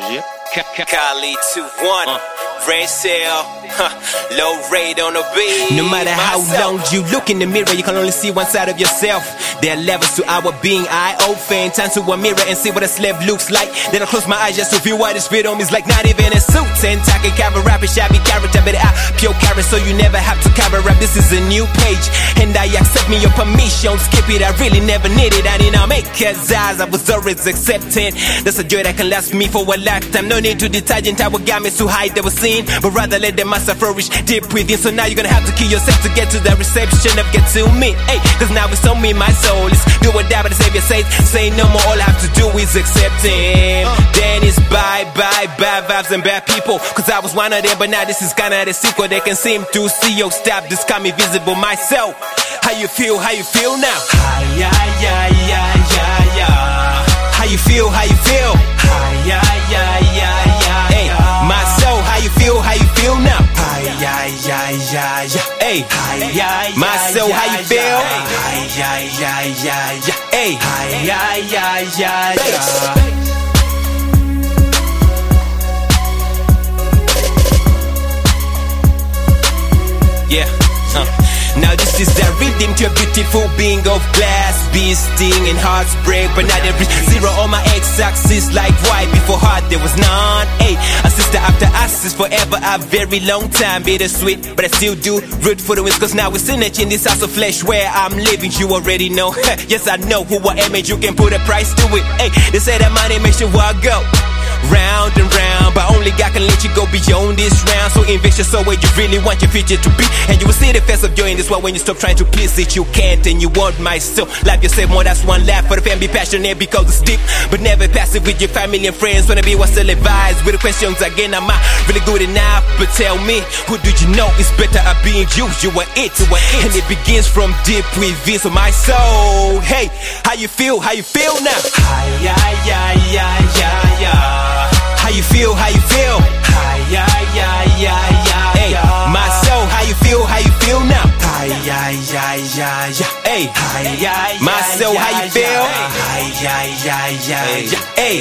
Yeah. Kali 2-1, Rain Cell, low rate on the beat. No matter how long you look in the mirror, you can only see one side of yourself. There are levels to our being. I open, turn to a mirror and see what a slave looks like. Then I close my eyes just to feel what this freedom is like. Not even a suit, and talking cover rapping, shabby character, but I pure carry, so you never have to cover rap. This is a new page, and I accept me your permission. Skip it, I really never need it. I did not make cause eyes, I was always accepting. That's a joy that can last me for a lifetime. No need to detergent our garments to hide our sin, but rather let the master flourish deep within. So now you're gonna have to kill yourself to get to the reception of get to me. Hey, cause now it's on me, my soul is do or die, but the Savior says, say no more, all I have to do is accept him. Then it's bye, bad vibes and bad people, cause I was one of them, but now this is kinda the sequel. They can seem to see your stop, this got me visible myself. How you feel now? Yeah. How you feel? Yeah. Hey, my soul, how you feel now? Yeah. Hey, my soul, how you feel? Hey, yeah. Now this is the rhythm to a beautiful being of glass, beast, sting and hearts break, but now there is zero on my x-axis like why before heart there was none. Hey, a sister after us is forever a very long time, bittersweet, but I still do root for the wins, cause now we're synergy in this house of flesh where I'm living. You already know, yes I know who I am and you can put a price to it. Hey, they say that money makes you walk go round and round, but only God can let you go beyond this round. So invest your soul where you really want your future to be, and you will see the face of joy in this world when you stop trying to please it. You can't and you want my soul. Life yourself more, that's one laugh for the family, passionate because it's deep, but never passive with your family and friends. Wanna be what's still advised with the questions again, am I really good enough? But tell me, who do you know is better at being you? You are it, and it begins from deep within. So my soul, hey, how you feel now? Yeah. How you feel? Yeah. Hey, my soul, how you feel now? Hey, my soul, how you feel? Hey,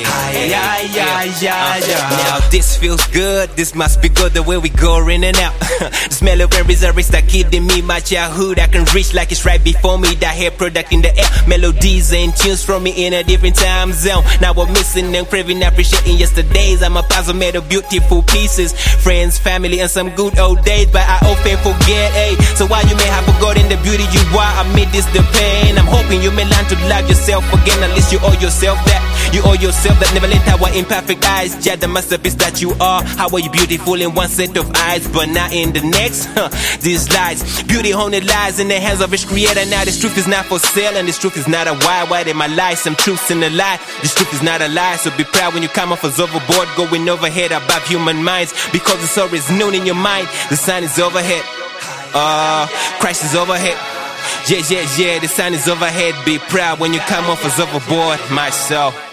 now this feels good, this must be good the way we go in and out. The smell of memories that keep in me, my childhood I can reach like it's right before me. That hair product in the air, melodies and tunes from me in a different time zone. Now I'm missing and craving, appreciating yesterdays. I'm a puzzle made of beautiful pieces, friends, family and some good old days, but I often forget. Hey, so while you may have forgotten the beauty you are amid this the pain, I'm hoping you may learn to love yourself again. At least you owe yourself that. You owe yourself that. Never let our imperfect eyes judge the masterpiece that you are. How are you beautiful in one set of eyes, but not in the next? These lies, beauty only lies in the hands of its creator. Now this truth is not for sale, and this truth is not a why. Why there my lie? Some truths in a lie. This truth is not a lie, so be proud when you come off as overboard, going overhead above human minds, because the story is known in your mind. The sun is overhead. Christ is overhead. Yeah, the sun is overhead. Be proud when you come off as overboard, my soul.